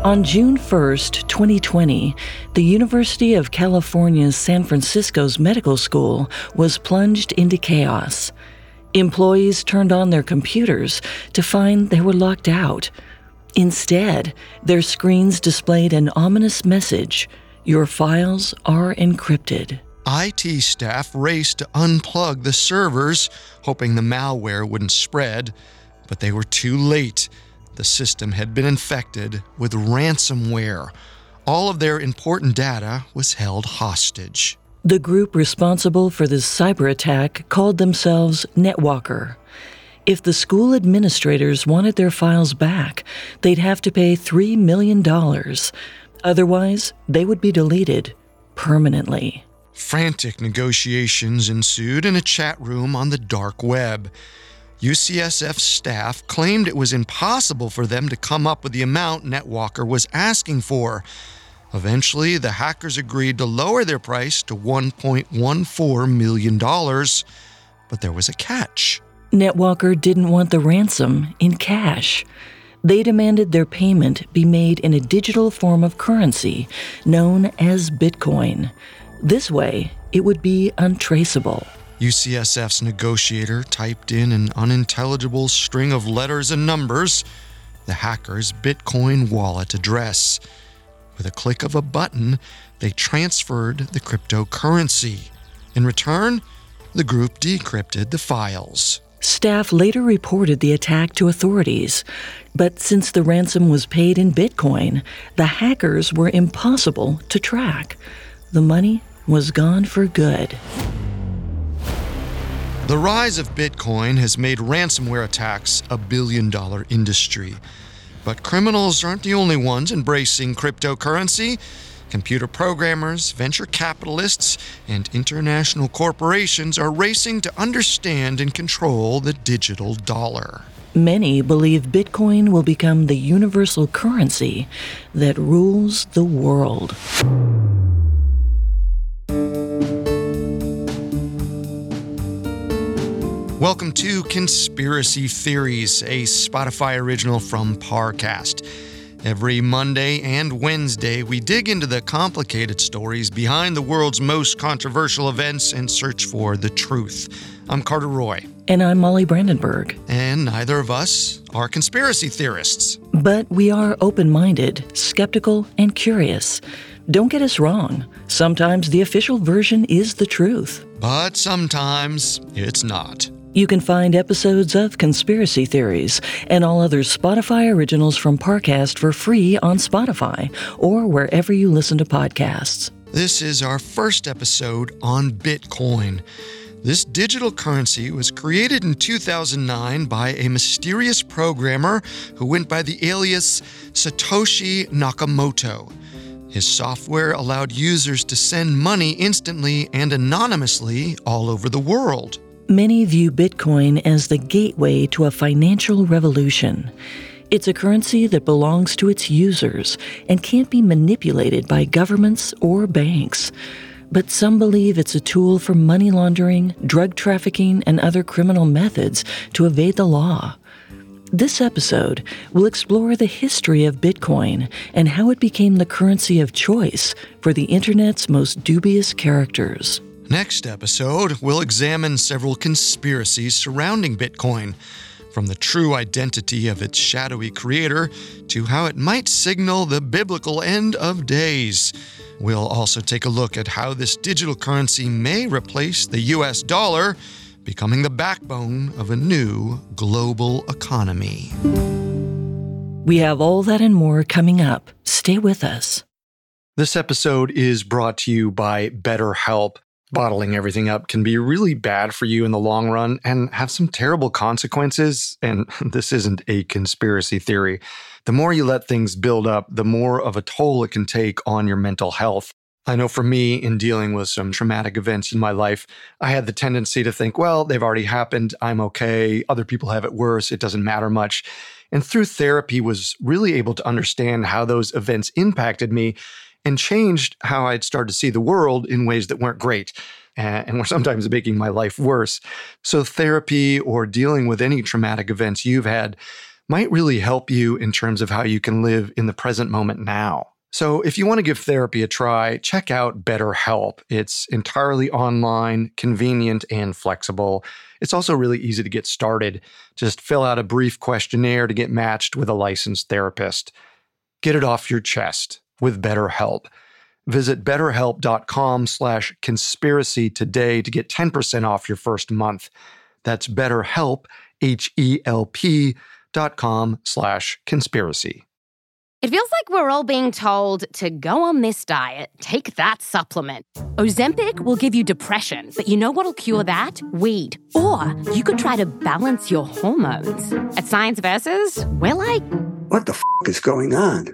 On June 1st, 2020, the University of California's San Francisco's medical school was plunged into chaos. Employees turned on their computers to find they were locked out. Instead, their screens displayed an ominous message: "Your files are encrypted." IT staff raced to unplug the servers, hoping the malware wouldn't spread, but they were too late. The system had been infected with ransomware. All of their important data was held hostage. The group responsible for this cyber attack called themselves NetWalker. If the school administrators wanted their files back, they'd have to pay $3 million. Otherwise, they would be deleted permanently. Frantic negotiations ensued in a chat room on the dark web. UCSF staff claimed it was impossible for them to come up with the amount NetWalker was asking for. Eventually, the hackers agreed to lower their price to $1.14 million, but there was a catch. NetWalker didn't want the ransom in cash. They demanded their payment be made in a digital form of currency known as Bitcoin. This way, it would be untraceable. UCSF's negotiator typed in an unintelligible string of letters and numbers, the hacker's Bitcoin wallet address. With a click of a button, they transferred the cryptocurrency. In return, the group decrypted the files. Staff later reported the attack to authorities, but since the ransom was paid in Bitcoin, the hackers were impossible to track. The money was gone for good. The rise of Bitcoin has made ransomware attacks a billion-dollar industry. But criminals aren't the only ones embracing cryptocurrency. Computer programmers, venture capitalists, and international corporations are racing to understand and control the digital dollar. Many believe Bitcoin will become the universal currency that rules the world. Welcome to Conspiracy Theories, a Spotify original from Parcast. Every Monday and Wednesday, we dig into the complicated stories behind the world's most controversial events and search for the truth. I'm Carter Roy. And I'm Molly Brandenburg. And neither of us are conspiracy theorists. But we are open-minded, skeptical, and curious. Don't get us wrong. Sometimes the official version is the truth. But sometimes it's not. You can find episodes of Conspiracy Theories and all other Spotify originals from Parcast for free on Spotify or wherever you listen to podcasts. This is our first episode on Bitcoin. This digital currency was created in 2009 by a mysterious programmer who went by the alias Satoshi Nakamoto. His software allowed users to send money instantly and anonymously all over the world. Many view Bitcoin as the gateway to a financial revolution. It's a currency that belongs to its users and can't be manipulated by governments or banks. But some believe it's a tool for money laundering, drug trafficking, and other criminal methods to evade the law. This episode will explore the history of Bitcoin and how it became the currency of choice for the Internet's most dubious characters. Next episode, we'll examine several conspiracies surrounding Bitcoin, from the true identity of its shadowy creator to how it might signal the biblical end of days. We'll also take a look at how this digital currency may replace the US dollar, becoming the backbone of a new global economy. We have all that and more coming up. Stay with us. This episode is brought to you by BetterHelp. Bottling everything up can be really bad for you in the long run and have some terrible consequences. And this isn't a conspiracy theory. The more you let things build up, the more of a toll it can take on your mental health. I know for me, in dealing with some traumatic events in my life, I had the tendency to think, well, they've already happened. I'm okay. Other people have it worse. It doesn't matter much. And through therapy, was really able to understand how those events impacted me and changed how I'd started to see the world in ways that weren't great and were sometimes making my life worse. So therapy or dealing with any traumatic events you've had might really help you in terms of how you can live in the present moment now. So if you want to give therapy a try, check out BetterHelp. It's entirely online, convenient, and flexible. It's also really easy to get started. Just fill out a brief questionnaire to get matched with a licensed therapist. Get it off your chest with BetterHelp. Visit betterhelp.com/conspiracy today to get 10% off your first month. That's BetterHelp, HELP.com/conspiracy. It feels like we're all being told to go on this diet, take that supplement. Ozempic will give you depression, but you know what'll cure that? Weed. Or you could try to balance your hormones. At Science Versus, we're like, what the f*** is going on?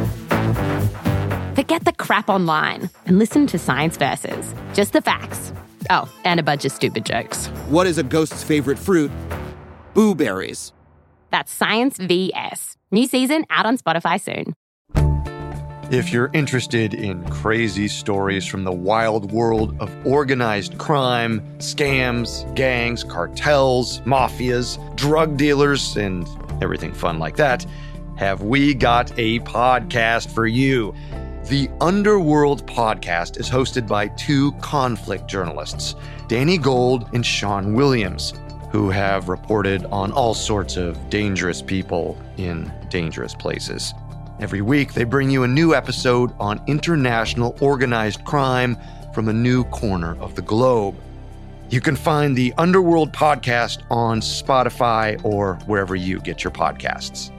Forget the crap online and listen to Science Versus. Just the facts. Oh, and a bunch of stupid jokes. What is a ghost's favorite fruit? Blueberries. That's Science VS. New season out on Spotify soon. If you're interested in crazy stories from the wild world of organized crime, scams, gangs, cartels, mafias, drug dealers, and everything fun like that, have we got a podcast for you. The Underworld podcast is hosted by two conflict journalists, Danny Gold and Sean Williams, who have reported on all sorts of dangerous people in dangerous places. Every week, they bring you a new episode on international organized crime from a new corner of the globe. You can find the Underworld podcast on Spotify or wherever you get your podcasts.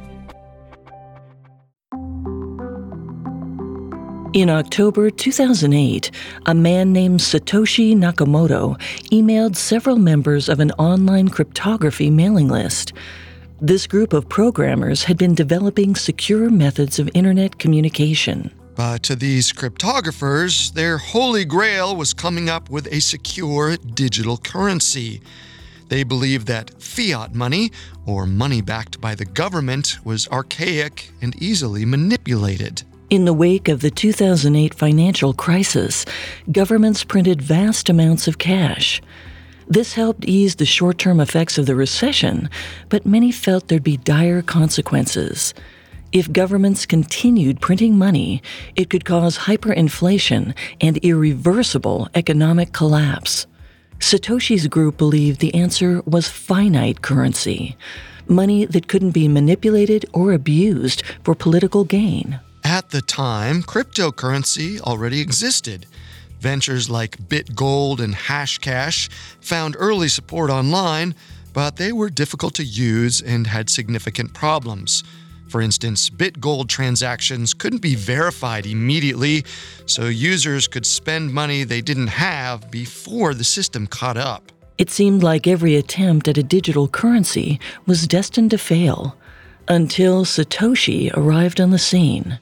In October 2008, a man named Satoshi Nakamoto emailed several members of an online cryptography mailing list. This group of programmers had been developing secure methods of internet communication. But to these cryptographers, their holy grail was coming up with a secure digital currency. They believed that fiat money, or money backed by the government, was archaic and easily manipulated. In the wake of the 2008 financial crisis, governments printed vast amounts of cash. This helped ease the short-term effects of the recession, but many felt there'd be dire consequences. If governments continued printing money, it could cause hyperinflation and irreversible economic collapse. Satoshi's group believed the answer was finite currency, money that couldn't be manipulated or abused for political gain. At the time, cryptocurrency already existed. Ventures like BitGold and Hashcash found early support online, but they were difficult to use and had significant problems. For instance, BitGold transactions couldn't be verified immediately, so users could spend money they didn't have before the system caught up. It seemed like every attempt at a digital currency was destined to fail, until Satoshi arrived on the scene.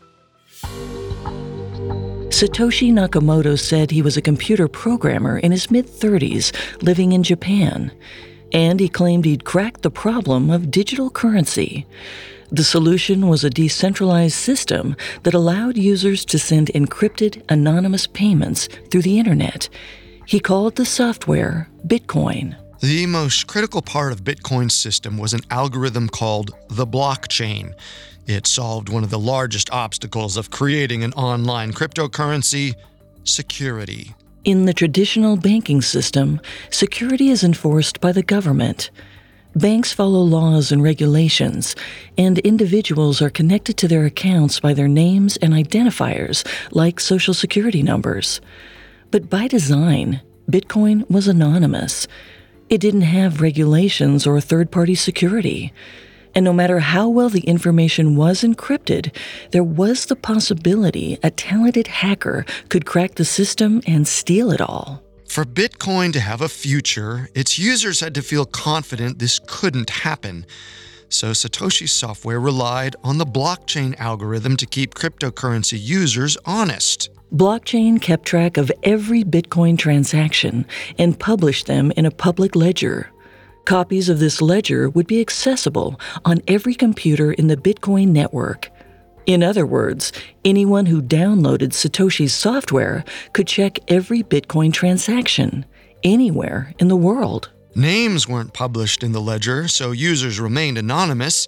Satoshi Nakamoto said he was a computer programmer in his mid-30s living in Japan, and he claimed he'd cracked the problem of digital currency. The solution was a decentralized system that allowed users to send encrypted, anonymous payments through the internet. He called the software Bitcoin. The most critical part of Bitcoin's system was an algorithm called the blockchain. It solved one of the largest obstacles of creating an online cryptocurrency: security. In the traditional banking system, security is enforced by the government. Banks follow laws and regulations, and individuals are connected to their accounts by their names and identifiers, like social security numbers. But by design, Bitcoin was anonymous. It didn't have regulations or third-party security. And no matter how well the information was encrypted, there was the possibility a talented hacker could crack the system and steal it all. For Bitcoin to have a future, its users had to feel confident this couldn't happen. So Satoshi's software relied on the blockchain algorithm to keep cryptocurrency users honest. Blockchain kept track of every Bitcoin transaction and published them in a public ledger. Copies of this ledger would be accessible on every computer in the Bitcoin network. In other words, anyone who downloaded Satoshi's software could check every Bitcoin transaction, anywhere in the world. Names weren't published in the ledger, so users remained anonymous,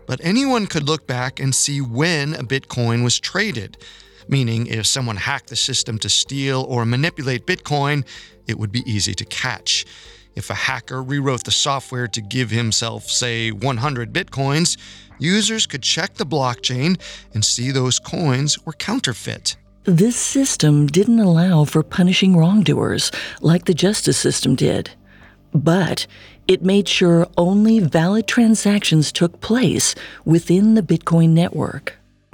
but anyone could look back and see when a Bitcoin was traded. Meaning, if someone hacked the system to steal or manipulate Bitcoin, it would be easy to catch. If a hacker rewrote the software to give himself, say, 100 Bitcoins, users could check the blockchain and see those coins were counterfeit. This system didn't allow for punishing wrongdoers like the justice system did. But it made sure only valid transactions took place within the Bitcoin network.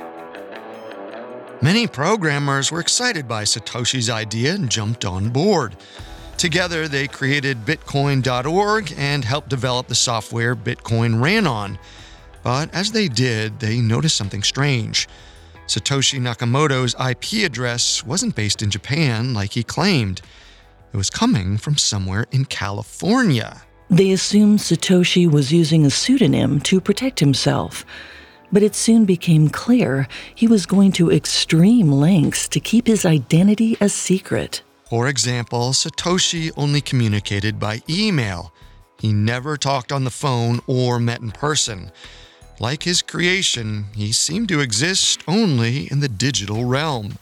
Many programmers were excited by Satoshi's idea and jumped on board. Together, they created Bitcoin.org and helped develop the software Bitcoin ran on. But as they did, they noticed something strange. Satoshi Nakamoto's IP address wasn't based in Japan like he claimed. It was coming from somewhere in California. They assumed Satoshi was using a pseudonym to protect himself. But it soon became clear he was going to extreme lengths to keep his identity a secret. For example, Satoshi only communicated by email. He never talked on the phone or met in person. Like his creation, he seemed to exist only in the digital realm.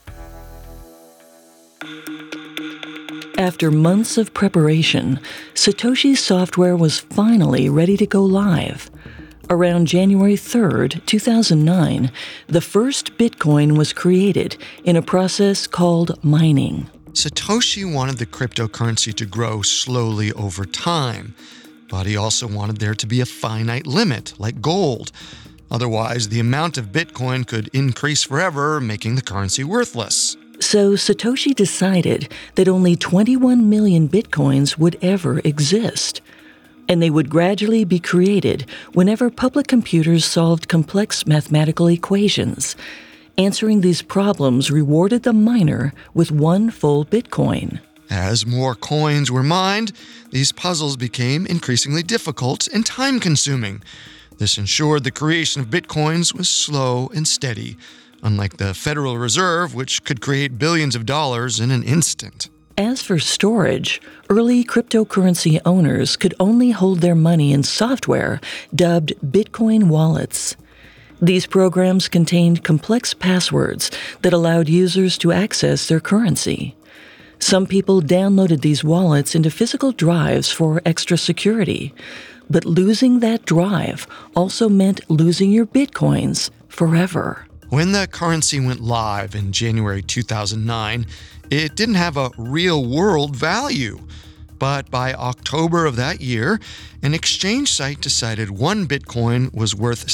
After months of preparation, Satoshi's software was finally ready to go live. Around January 3rd, 2009, the first Bitcoin was created in a process called mining. Satoshi wanted the cryptocurrency to grow slowly over time, but he also wanted there to be a finite limit, like gold. Otherwise, the amount of Bitcoin could increase forever, making the currency worthless. So Satoshi decided that only 21 million Bitcoins would ever exist, and they would gradually be created whenever public computers solved complex mathematical equations. Answering these problems rewarded the miner with one full Bitcoin. As more coins were mined, these puzzles became increasingly difficult and time-consuming. This ensured the creation of Bitcoins was slow and steady, unlike the Federal Reserve, which could create billions of dollars in an instant. As for storage, early cryptocurrency owners could only hold their money in software dubbed Bitcoin wallets. These programs contained complex passwords that allowed users to access their currency. Some people downloaded these wallets into physical drives for extra security, but losing that drive also meant losing your Bitcoins forever. When the currency went live in January 2009, it didn't have a real-world value. But by October of that year, an exchange site decided one Bitcoin was worth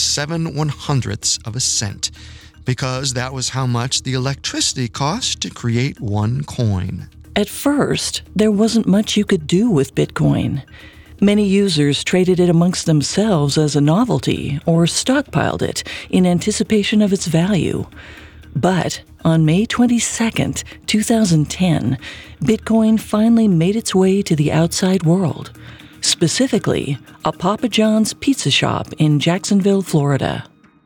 7/100ths of a cent, because that was how much the electricity cost to create one coin. At first, there wasn't much you could do with Bitcoin. Many users traded it amongst themselves as a novelty or stockpiled it in anticipation of its value. But on May 22, 2010, Bitcoin finally made its way to the outside world, specifically a Papa John's pizza shop in Jacksonville, Florida.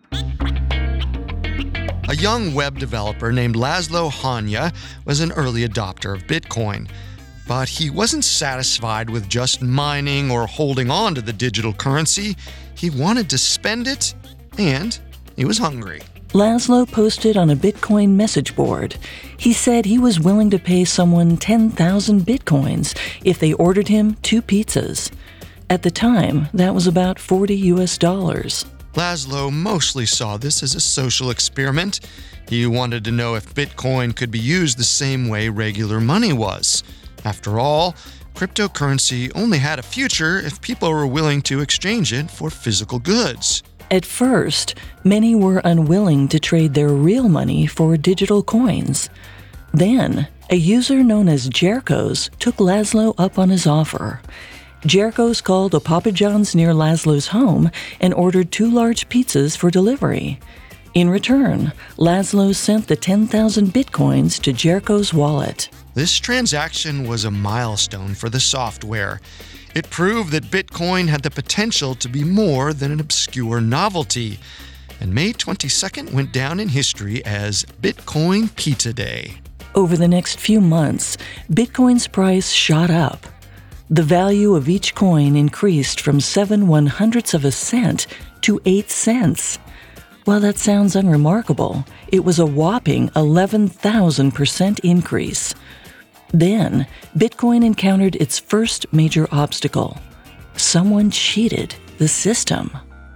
A young web developer named Laszlo Hanya was an early adopter of Bitcoin. But he wasn't satisfied with just mining or holding on to the digital currency. He wanted to spend it, and he was hungry. Laszlo posted on a Bitcoin message board. He said he was willing to pay someone 10,000 Bitcoins if they ordered him 2 pizzas. At the time, that was about $40 US. Laszlo mostly saw this as a social experiment. He wanted to know if Bitcoin could be used the same way regular money was. After all, cryptocurrency only had a future if people were willing to exchange it for physical goods. At first, many were unwilling to trade their real money for digital coins. Then, a user known as Jerkos took Laszlo up on his offer. Jerkos called a Papa John's near Laszlo's home and ordered 2 large pizzas for delivery. In return, Laszlo sent the 10,000 Bitcoins to Jerkos' wallet. This transaction was a milestone for the software. It proved that Bitcoin had the potential to be more than an obscure novelty. And May 22nd went down in history as Bitcoin Pizza Day. Over the next few months, Bitcoin's price shot up. The value of each coin increased from 7/100ths of a cent to 8 cents. While that sounds unremarkable, it was a whopping 11,000% increase. Then, Bitcoin encountered its first major obstacle. Someone cheated the system.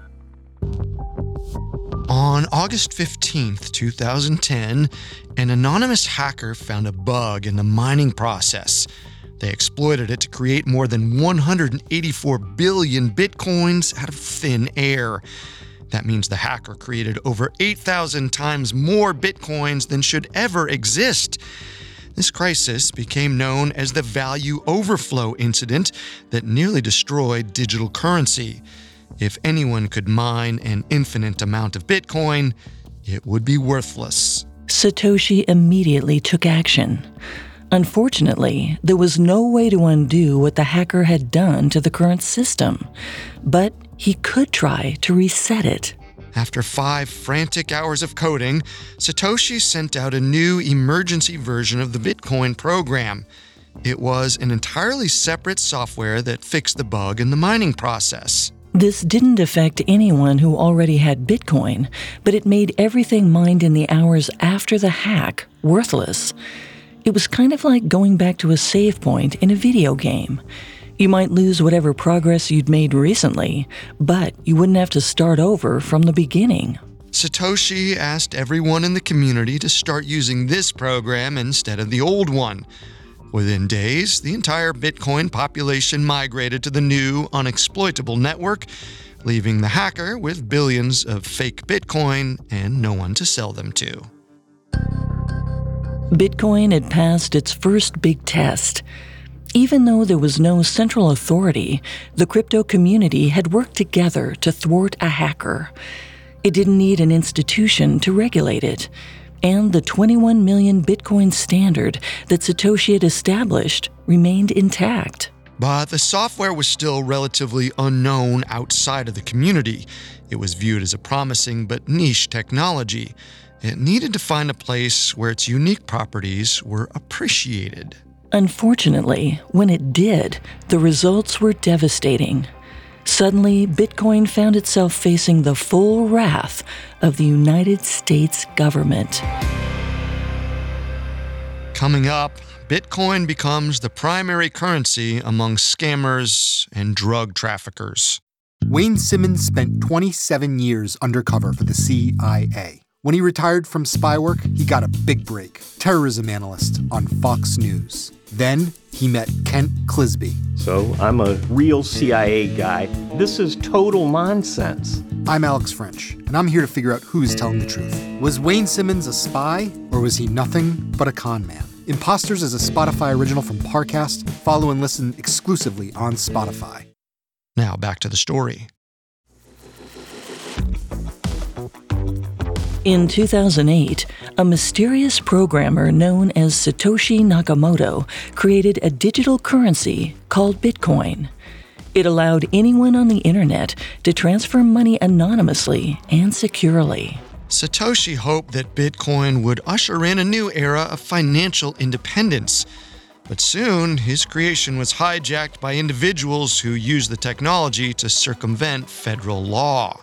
On August 15th, 2010, an anonymous hacker found a bug in the mining process. They exploited it to create more than 184 billion Bitcoins out of thin air. That means the hacker created over 8,000 times more Bitcoins than should ever exist. This crisis became known as the Value Overflow Incident that nearly destroyed digital currency. If anyone could mine an infinite amount of Bitcoin, it would be worthless. Satoshi immediately took action. Unfortunately, there was no way to undo what the hacker had done to the current system, but he could try to reset it. After 5 frantic hours of coding, Satoshi sent out a new emergency version of the Bitcoin program. It was an entirely separate software that fixed the bug in the mining process. This didn't affect anyone who already had Bitcoin, but it made everything mined in the hours after the hack worthless. It was kind of like going back to a save point in a video game. You might lose whatever progress you'd made recently, but you wouldn't have to start over from the beginning. Satoshi asked everyone in the community to start using this program instead of the old one. Within days, the entire Bitcoin population migrated to the new, unexploitable network, leaving the hacker with billions of fake Bitcoin and no one to sell them to. Bitcoin had passed its first big test. Even though there was no central authority, the crypto community had worked together to thwart a hacker. It didn't need an institution to regulate it, and the 21 million Bitcoin standard that Satoshi had established remained intact. But the software was still relatively unknown outside of the community. It was viewed as a promising but niche technology. It needed to find a place where its unique properties were appreciated. Unfortunately, when it did, the results were devastating. Suddenly, Bitcoin found itself facing the full wrath of the United States government. Coming up, Bitcoin becomes the primary currency among scammers and drug traffickers. Wayne Simmons spent 27 years undercover for the CIA. When he retired from spy work, he got a big break, terrorism analyst on Fox News. Then he met Kent Clisby. So I'm a real CIA guy. This is total nonsense. I'm Alex French, and I'm here to figure out who's telling the truth. Was Wayne Simmons a spy, or was he nothing but a con man? Imposters is a Spotify original from Parcast. Follow and listen exclusively on Spotify. Now back to the story. In 2008, a mysterious programmer known as Satoshi Nakamoto created a digital currency called Bitcoin. It allowed anyone on the internet to transfer money anonymously and securely. Satoshi hoped that Bitcoin would usher in a new era of financial independence. But soon, his creation was hijacked by individuals who used the technology to circumvent federal law.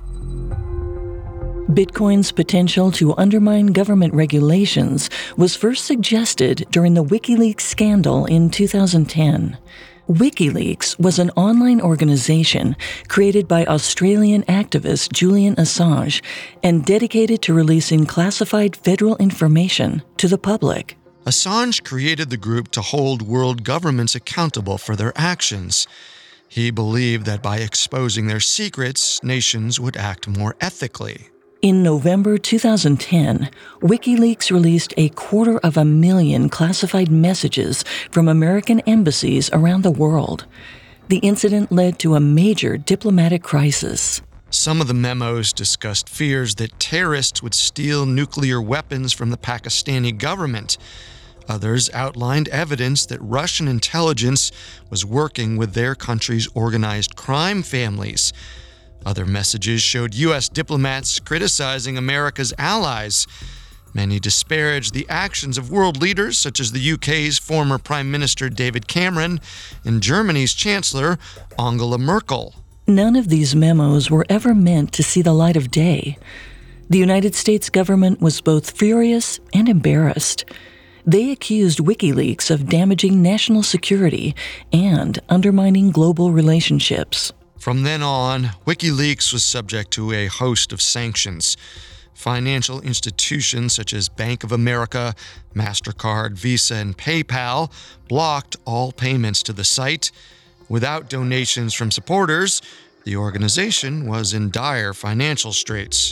Bitcoin's potential to undermine government regulations was first suggested during the WikiLeaks scandal in 2010. WikiLeaks was an online organization created by Australian activist Julian Assange and dedicated to releasing classified federal information to the public. Assange created the group to hold world governments accountable for their actions. He believed that by exposing their secrets, nations would act more ethically. In November 2010, WikiLeaks released 250,000 classified messages from American embassies around the world. The incident led to a major diplomatic crisis. Some of the memos discussed fears that terrorists would steal nuclear weapons from the Pakistani government. Others outlined evidence that Russian intelligence was working with their country's organized crime families. Other messages showed U.S. diplomats criticizing America's allies. Many disparaged the actions of world leaders such as the UK's former Prime Minister David Cameron and Germany's Chancellor Angela Merkel. None of these memos were ever meant to see the light of day. The United States government was both furious and embarrassed. They accused WikiLeaks of damaging national security and undermining global relationships. From then on, WikiLeaks was subject to a host of sanctions. Financial institutions such as Bank of America, MasterCard, Visa, and PayPal blocked all payments to the site. Without donations from supporters, the organization was in dire financial straits.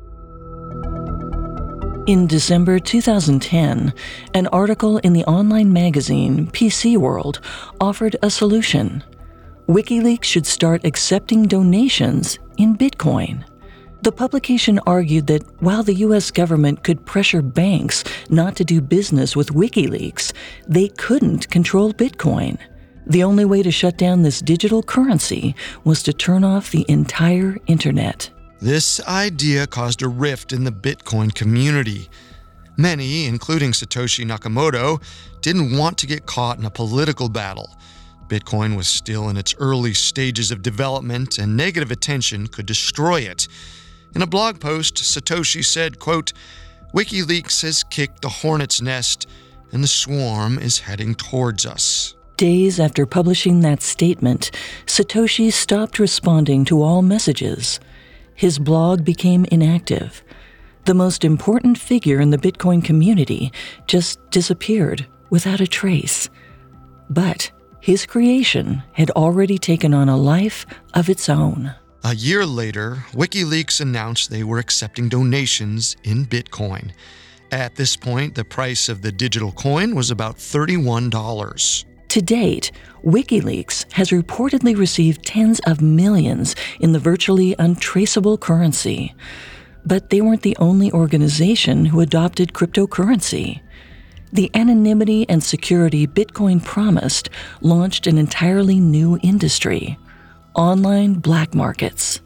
In December 2010, an article in the online magazine PC World offered a solution. WikiLeaks should start accepting donations in Bitcoin. The publication argued that while the U.S. government could pressure banks not to do business with WikiLeaks, they couldn't control Bitcoin. The only way to shut down this digital currency was to turn off the entire internet. This idea caused a rift in the Bitcoin community. Many, including Satoshi Nakamoto, didn't want to get caught in a political battle. Bitcoin was still in its early stages of development, and negative attention could destroy it. In a blog post, Satoshi said, quote, "WikiLeaks has kicked the hornet's nest, and the swarm is heading towards us." Days after publishing that statement, Satoshi stopped responding to all messages. His blog became inactive. The most important figure in the Bitcoin community just disappeared without a trace. But his creation had already taken on a life of its own. A year later, WikiLeaks announced they were accepting donations in Bitcoin. At this point, the price of the digital coin was about $31. To date, WikiLeaks has reportedly received tens of millions in the virtually untraceable currency. But they weren't the only organization who adopted cryptocurrency. The anonymity and security Bitcoin promised launched an entirely new industry: online black markets.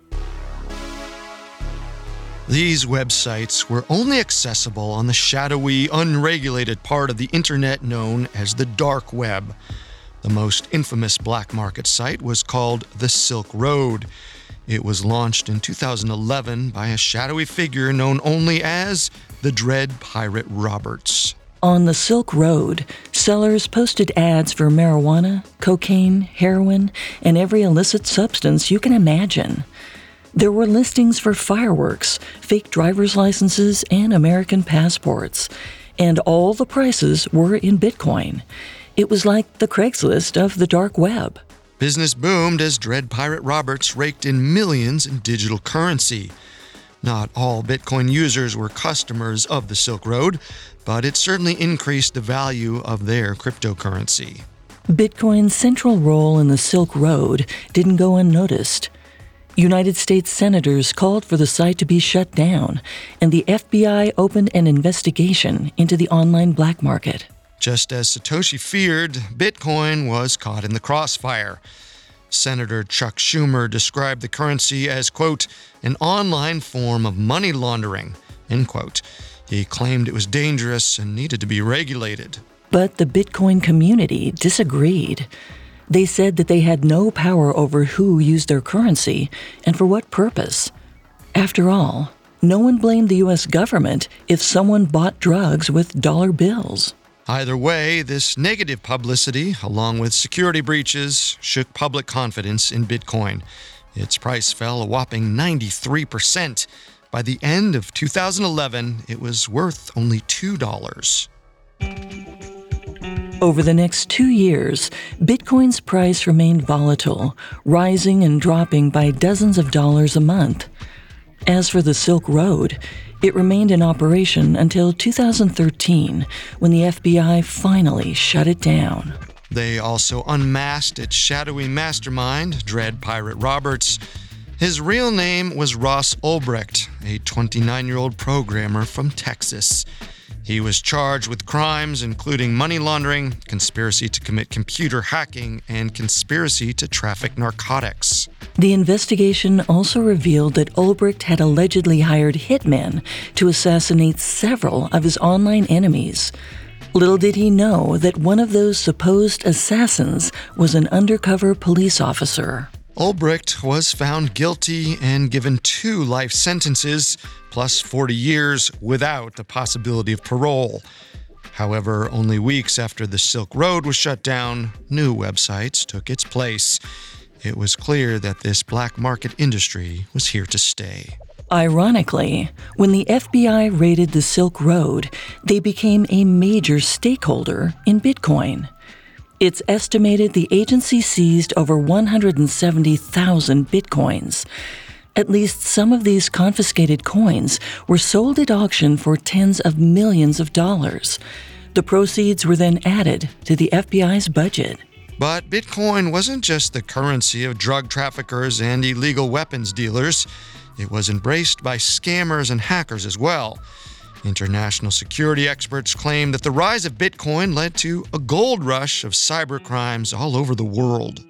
These websites were only accessible on the shadowy, unregulated part of the internet known as the dark web. The most infamous black market site was called the Silk Road. It was launched in 2011 by a shadowy figure known only as the Dread Pirate Roberts. On the Silk Road, sellers posted ads for marijuana, cocaine, heroin, and every illicit substance you can imagine. There were listings for fireworks, fake driver's licenses, and American passports. And all the prices were in Bitcoin. It was like the Craigslist of the dark web. Business boomed as Dread Pirate Roberts raked in millions in digital currency. Not all Bitcoin users were customers of the Silk Road, but it certainly increased the value of their cryptocurrency. Bitcoin's central role in the Silk Road didn't go unnoticed. United States senators called for the site to be shut down, and the FBI opened an investigation into the online black market. Just as Satoshi feared, Bitcoin was caught in the crossfire. Senator Chuck Schumer described the currency as, quote, an online form of money laundering, end quote. He claimed it was dangerous and needed to be regulated. But the Bitcoin community disagreed. They said that they had no power over who used their currency and for what purpose. After all, no one blamed the U.S. government if someone bought drugs with dollar bills. Either way, this negative publicity, along with security breaches, shook public confidence in Bitcoin. Its price fell a whopping 93%. By the end of 2011, it was worth only $2. Over the next 2 years, Bitcoin's price remained volatile, rising and dropping by dozens of dollars a month. As for the Silk Road, it remained in operation until 2013, when the FBI finally shut it down. They also unmasked its shadowy mastermind, Dread Pirate Roberts. His real name was Ross Ulbricht, a 29-year-old programmer from Texas. He was charged with crimes including money laundering, conspiracy to commit computer hacking, and conspiracy to traffic narcotics. The investigation also revealed that Ulbricht had allegedly hired hitmen to assassinate several of his online enemies. Little did he know that one of those supposed assassins was an undercover police officer. Ulbricht was found guilty and given 2 life sentences, plus 40 years without the possibility of parole. However, only weeks after the Silk Road was shut down, new websites took its place. It was clear that this black market industry was here to stay. Ironically, when the FBI raided the Silk Road, they became a major stakeholder in Bitcoin. It's estimated the agency seized over 170,000 Bitcoins. At least some of these confiscated coins were sold at auction for tens of millions of dollars. The proceeds were then added to the FBI's budget. But Bitcoin wasn't just the currency of drug traffickers and illegal weapons dealers. It was embraced by scammers and hackers as well. International security experts claim that the rise of Bitcoin led to a gold rush of cybercrimes all over the world.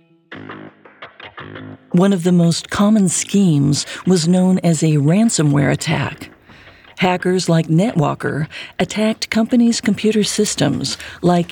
One of the most common schemes was known as a ransomware attack. Hackers like NetWalker attacked companies' computer systems like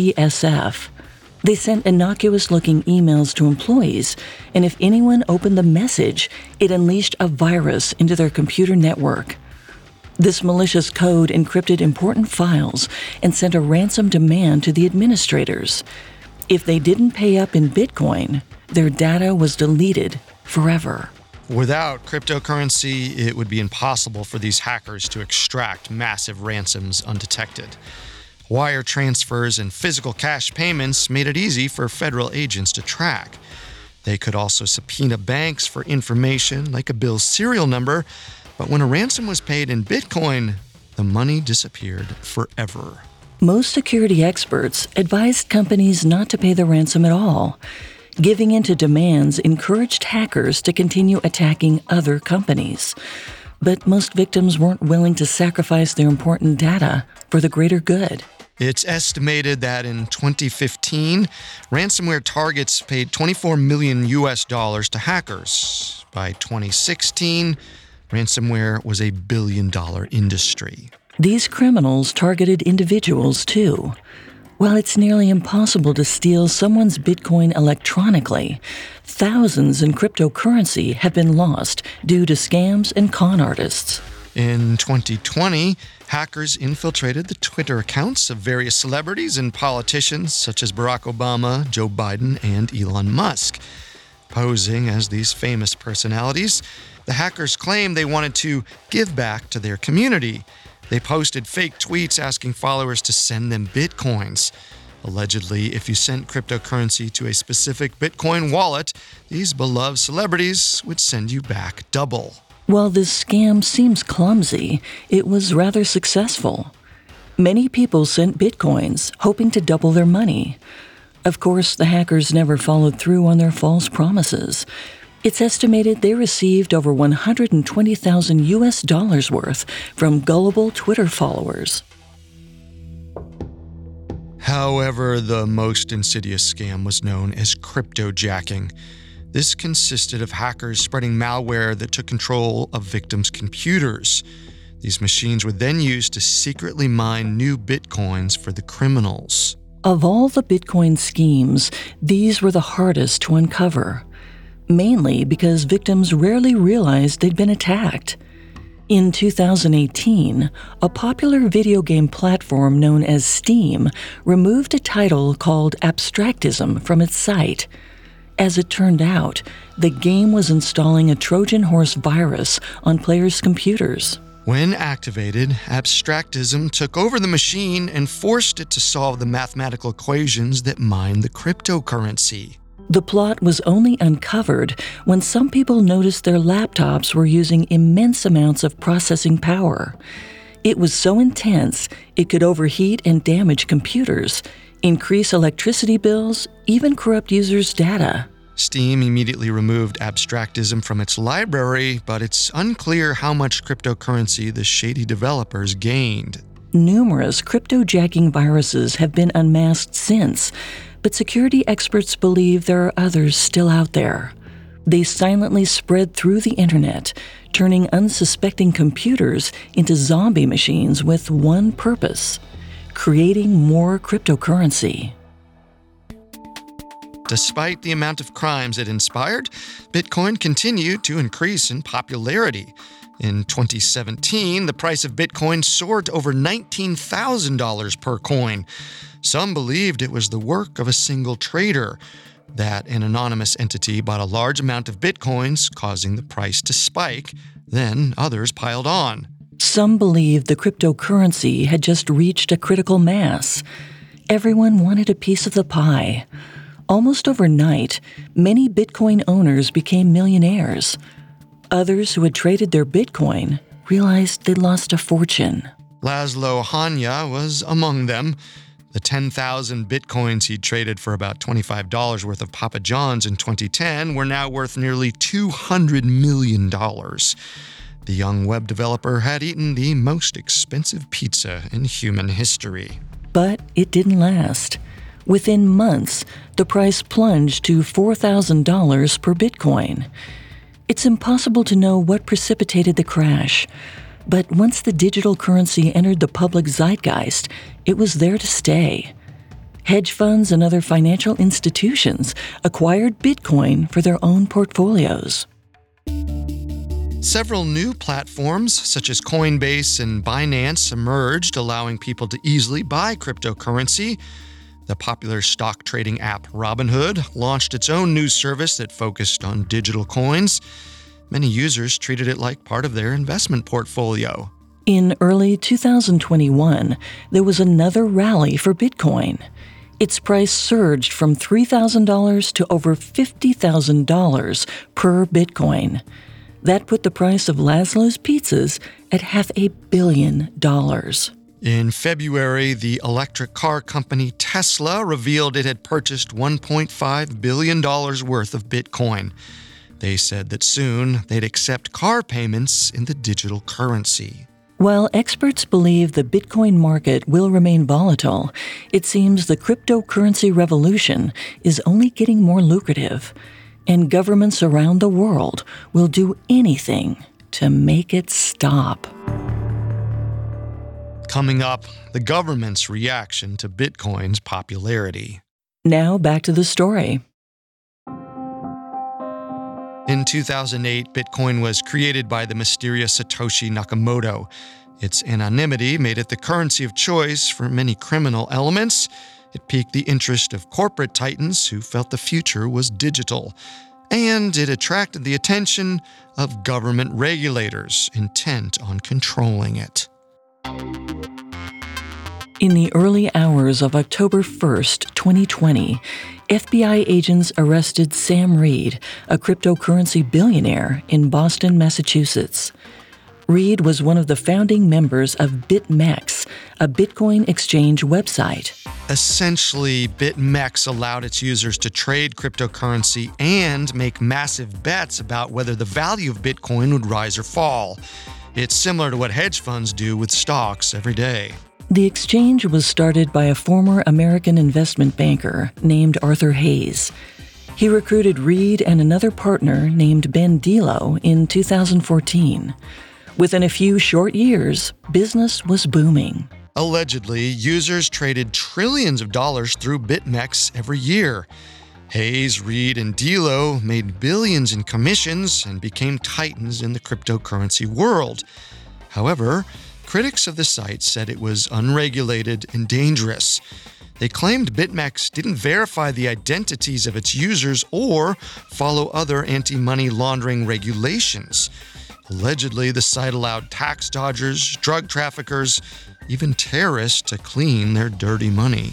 UCSF. They sent innocuous-looking emails to employees, and if anyone opened the message, it unleashed a virus into their computer network. This malicious code encrypted important files and sent a ransom demand to the administrators. If they didn't pay up in Bitcoin, their data was deleted forever. Without cryptocurrency, it would be impossible for these hackers to extract massive ransoms undetected. Wire transfers and physical cash payments made it easy for federal agents to track. They could also subpoena banks for information like a bill's serial number, but when a ransom was paid in Bitcoin, the money disappeared forever. Most security experts advised companies not to pay the ransom at all. Giving in to demands encouraged hackers to continue attacking other companies. But most victims weren't willing to sacrifice their important data for the greater good. It's estimated that in 2015, ransomware targets paid $24 million to hackers. By 2016, ransomware was a billion-dollar industry. These criminals targeted individuals, too. While it's nearly impossible to steal someone's Bitcoin electronically, thousands in cryptocurrency have been lost due to scams and con artists. In 2020, hackers infiltrated the Twitter accounts of various celebrities and politicians such as Barack Obama, Joe Biden, and Elon Musk. Posing as these famous personalities, the hackers claimed they wanted to give back to their community. They posted fake tweets asking followers to send them Bitcoins. Allegedly, if you sent cryptocurrency to a specific Bitcoin wallet, these beloved celebrities would send you back double. While this scam seems clumsy, it was rather successful. Many people sent Bitcoins, hoping to double their money. Of course, the hackers never followed through on their false promises. It's estimated they received over $120,000 worth from gullible Twitter followers. However, the most insidious scam was known as cryptojacking. This consisted of hackers spreading malware that took control of victims' computers. These machines were then used to secretly mine new Bitcoins for the criminals. Of all the Bitcoin schemes, these were the hardest to uncover. Mainly because victims rarely realized they'd been attacked. In 2018, a popular video game platform known as Steam removed a title called Abstractism from its site. As it turned out, the game was installing a Trojan horse virus on players' computers. When activated, Abstractism took over the machine and forced it to solve the mathematical equations that mine the cryptocurrency. The plot was only uncovered when some people noticed their laptops were using immense amounts of processing power. It was so intense, it could overheat and damage computers, increase electricity bills, even corrupt users' data. Steam immediately removed Abstractism from its library, but it's unclear how much cryptocurrency the shady developers gained. Numerous cryptojacking viruses have been unmasked since, but security experts believe there are others still out there. They silently spread through the internet, turning unsuspecting computers into zombie machines with one purpose: creating more cryptocurrency. despite the amount of crimes it inspired, Bitcoin continued to increase in popularity. In 2017, the price of Bitcoin soared to over $19,000 per coin. Some believed it was the work of a single trader, that an anonymous entity bought a large amount of Bitcoins, causing the price to spike. Then others piled on. Some believed the cryptocurrency had just reached a critical mass. Everyone wanted a piece of the pie. Almost overnight, many Bitcoin owners became millionaires. Others who had traded their Bitcoin realized they'd lost a fortune. Laszlo Hanya was among them. The 10,000 Bitcoins he'd traded for about $25 worth of Papa John's in 2010 were now worth nearly $200 million. The young web developer had eaten the most expensive pizza in human history. But it didn't last. Within months, the price plunged to $4,000 per Bitcoin. It's impossible to know what precipitated the crash. But once the digital currency entered the public zeitgeist, it was there to stay. Hedge funds and other financial institutions acquired Bitcoin for their own portfolios. Several new platforms, such as Coinbase and Binance, emerged, allowing people to easily buy cryptocurrency. The popular stock trading app Robinhood launched its own news service that focused on digital coins. Many users treated it like part of their investment portfolio. In early 2021, there was another rally for Bitcoin. Its price surged from $3,000 to over $50,000 per Bitcoin. That put the price of Laszlo's pizzas at $500 million. In February, the electric car company Tesla revealed it had purchased $1.5 billion worth of Bitcoin. They said that soon they'd accept car payments in the digital currency. While experts believe the Bitcoin market will remain volatile, it seems the cryptocurrency revolution is only getting more lucrative, and governments around the world will do anything to make it stop. Coming up, the government's reaction to Bitcoin's popularity. Now back to the story. In 2008, Bitcoin was created by the mysterious Satoshi Nakamoto. Its anonymity made it the currency of choice for many criminal elements. It piqued the interest of corporate titans who felt the future was digital. And it attracted the attention of government regulators intent on controlling it. In the early hours of October 1st, 2020, FBI agents arrested Sam Reed, a cryptocurrency billionaire in Boston, Massachusetts. Reed was one of the founding members of BitMEX, a Bitcoin exchange website. Essentially, BitMEX allowed its users to trade cryptocurrency and make massive bets about whether the value of Bitcoin would rise or fall. It's similar to what hedge funds do with stocks every day. The exchange was started by a former American investment banker named Arthur Hayes. He recruited Reed and another partner named Ben Delo in 2014. Within a few short years, business was booming. Allegedly, users traded trillions of dollars through BitMEX every year. Hayes, Reed, and Delo made billions in commissions and became titans in the cryptocurrency world. However, critics of the site said it was unregulated and dangerous. They claimed BitMEX didn't verify the identities of its users or follow other anti-money laundering regulations. Allegedly, the site allowed tax dodgers, drug traffickers, even terrorists to clean their dirty money.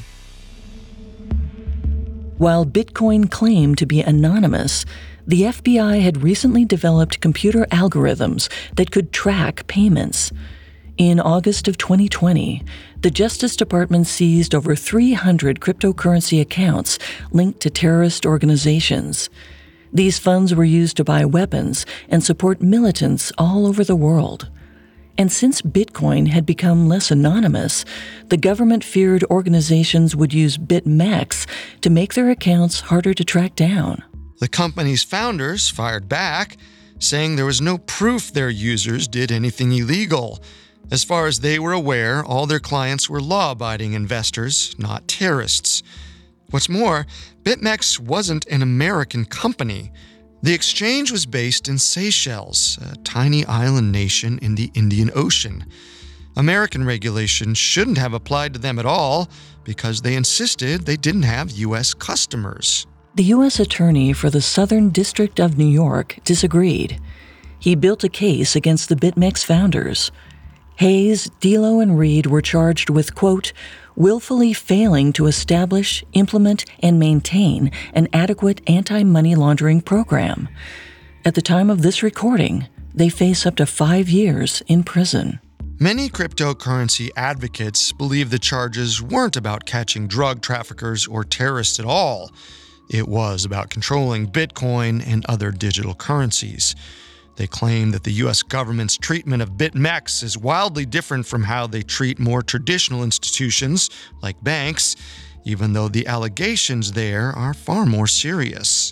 While Bitcoin claimed to be anonymous, the FBI had recently developed computer algorithms that could track payments. In August of 2020, the Justice Department seized over 300 cryptocurrency accounts linked to terrorist organizations. These funds were used to buy weapons and support militants all over the world. And since Bitcoin had become less anonymous, the government feared organizations would use BitMEX to make their accounts harder to track down. The company's founders fired back, saying there was no proof their users did anything illegal. As far as they were aware, all their clients were law-abiding investors, not terrorists. What's more, BitMEX wasn't an American company. The exchange was based in Seychelles, a tiny island nation in the Indian Ocean. American regulations shouldn't have applied to them at all because they insisted they didn't have U.S. customers. The U.S. Attorney for the Southern District of New York disagreed. He built a case against the BitMEX founders. Hayes, Delo, and Reed were charged with, quote, willfully failing to establish, implement, and maintain an adequate anti-money laundering program. At the time of this recording, they face up to 5 years in prison. Many cryptocurrency advocates believe the charges weren't about catching drug traffickers or terrorists at all. It was about controlling Bitcoin and other digital currencies. They claim that the U.S. government's treatment of BitMEX is wildly different from how they treat more traditional institutions, like banks, even though the allegations there are far more serious.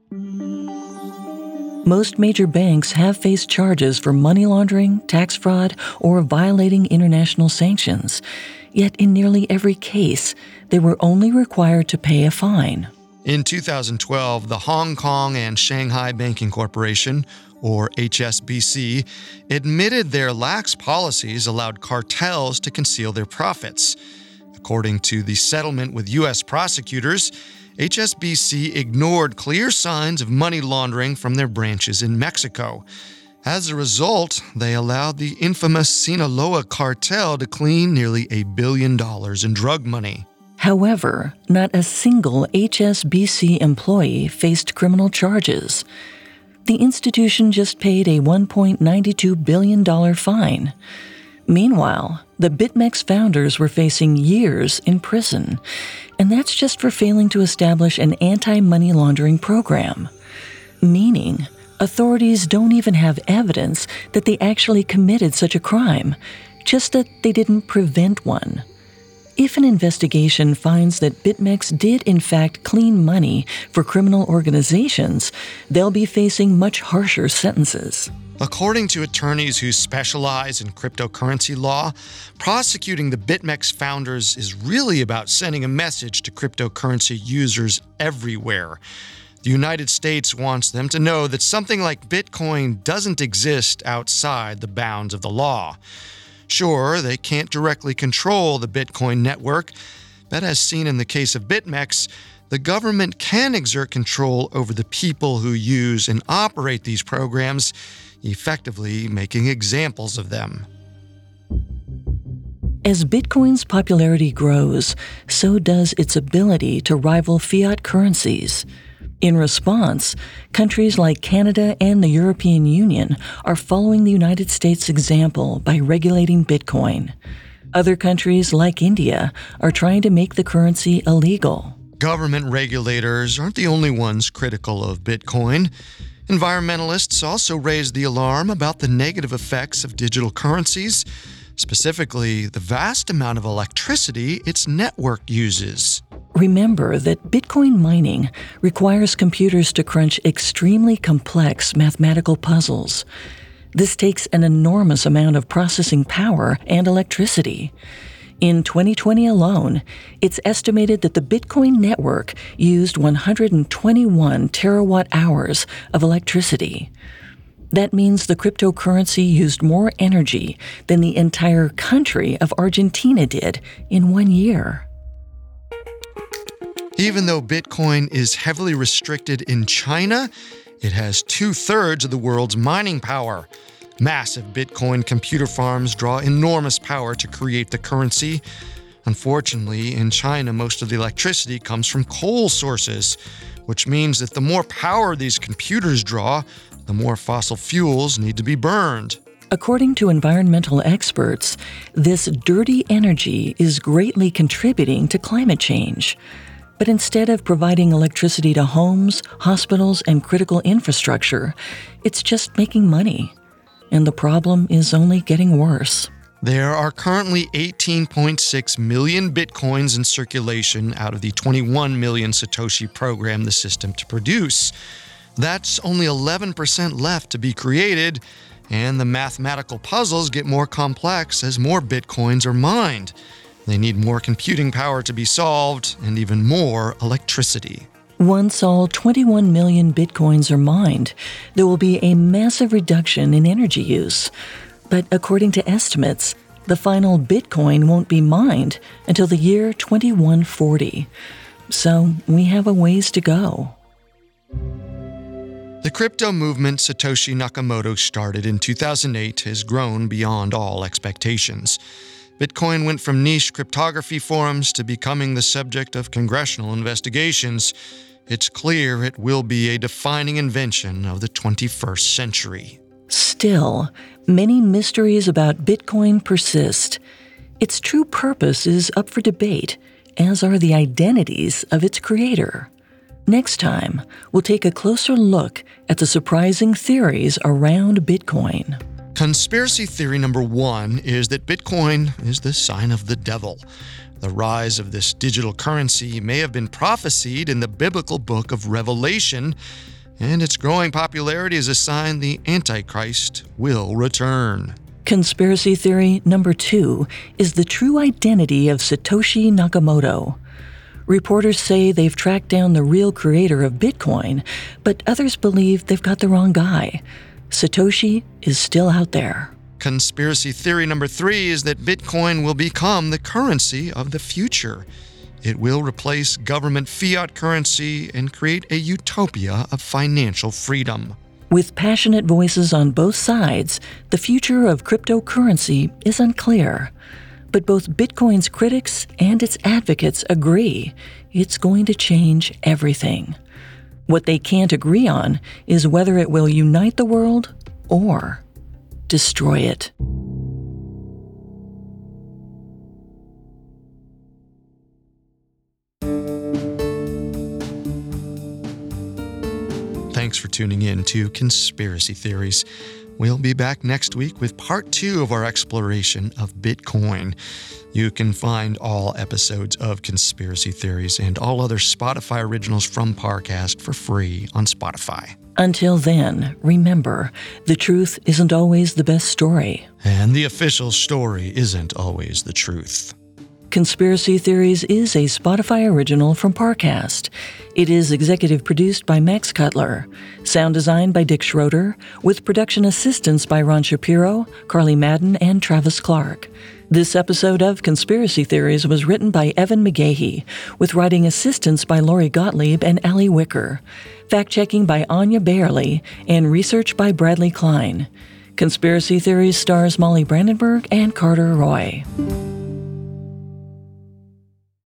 Most major banks have faced charges for money laundering, tax fraud, or violating international sanctions. Yet in nearly every case, they were only required to pay a fine. In 2012, the Hong Kong and Shanghai Banking Corporation, or HSBC, admitted their lax policies allowed cartels to conceal their profits. According to the settlement with U.S. prosecutors, HSBC ignored clear signs of money laundering from their branches in Mexico. As a result, they allowed the infamous Sinaloa cartel to clean nearly $1 billion in drug money. However, not a single HSBC employee faced criminal charges. The institution just paid a $1.92 billion fine. Meanwhile, the BitMEX founders were facing years in prison, and that's just for failing to establish an anti-money laundering program. Meaning, authorities don't even have evidence that they actually committed such a crime, just that they didn't prevent one. If an investigation finds that BitMEX did in fact clean money for criminal organizations, they'll be facing much harsher sentences. According to attorneys who specialize in cryptocurrency law, prosecuting the BitMEX founders is really about sending a message to cryptocurrency users everywhere. The United States wants them to know that something like Bitcoin doesn't exist outside the bounds of the law. Sure, they can't directly control the Bitcoin network, but as seen in the case of BitMEX, the government can exert control over the people who use and operate these programs, effectively making examples of them. As Bitcoin's popularity grows, so does its ability to rival fiat currencies. In response, countries like Canada and the European Union are following the United States' example by regulating Bitcoin. Other countries, like India, are trying to make the currency illegal. Government regulators aren't the only ones critical of Bitcoin. Environmentalists also raised the alarm about the negative effects of digital currencies, specifically the vast amount of electricity its network uses. Remember that Bitcoin mining requires computers to crunch extremely complex mathematical puzzles. This takes an enormous amount of processing power and electricity. In 2020 alone, it's estimated that the Bitcoin network used 121 terawatt-hours of electricity. That means the cryptocurrency used more energy than the entire country of Argentina did in 1 year. Even though Bitcoin is heavily restricted in China, it has 2/3 of the world's mining power. Massive Bitcoin computer farms draw enormous power to create the currency. Unfortunately, in China, most of the electricity comes from coal sources, which means that the more power these computers draw, the more fossil fuels need to be burned. According to environmental experts, this dirty energy is greatly contributing to climate change. But instead of providing electricity to homes, hospitals, and critical infrastructure, it's just making money. And the problem is only getting worse. There are currently 18.6 million Bitcoins in circulation out of the 21 million Satoshi program the system to produce. That's only 11% left to be created, and the mathematical puzzles get more complex as more Bitcoins are mined. They need more computing power to be solved and even more electricity. Once all 21 million bitcoins are mined, there will be a massive reduction in energy use. But according to estimates, the final bitcoin won't be mined until the year 2140. So we have a ways to go. The crypto movement Satoshi Nakamoto started in 2008 has grown beyond all expectations. Bitcoin went from niche cryptography forums to becoming the subject of congressional investigations. It's clear it will be a defining invention of the 21st century. Still, many mysteries about Bitcoin persist. Its true purpose is up for debate, as are the identities of its creator. Next time, we'll take a closer look at the surprising theories around Bitcoin. Conspiracy theory number 1 is that Bitcoin is the sign of the devil. The rise of this digital currency may have been prophesied in the biblical book of Revelation, and its growing popularity is a sign the Antichrist will return. Conspiracy theory number 2 is the true identity of Satoshi Nakamoto. Reporters say they've tracked down the real creator of Bitcoin, but others believe they've got the wrong guy. Satoshi is still out there. Conspiracy theory number 3 is that Bitcoin will become the currency of the future. It will replace government fiat currency and create a utopia of financial freedom. With passionate voices on both sides, the future of cryptocurrency is unclear. But both Bitcoin's critics and its advocates agree it's going to change everything. What they can't agree on is whether it will unite the world or destroy it. Thanks for tuning in to Conspiracy Theories. We'll be back next week with part 2 of our exploration of Bitcoin. You can find all episodes of Conspiracy Theories and all other Spotify originals from Parcast for free on Spotify. Until then, remember, the truth isn't always the best story. And the official story isn't always the truth. Conspiracy Theories is a Spotify original from Parcast. It is executive produced by Max Cutler, sound designed by Dick Schroeder, with production assistance by Ron Shapiro, Carly Madden, and Travis Clark. This episode of Conspiracy Theories was written by Evan McGahey, with writing assistance by Lori Gottlieb and Allie Wicker, fact-checking by Anya Bayerly, and research by Bradley Klein. Conspiracy Theories stars Molly Brandenburg and Carter Roy.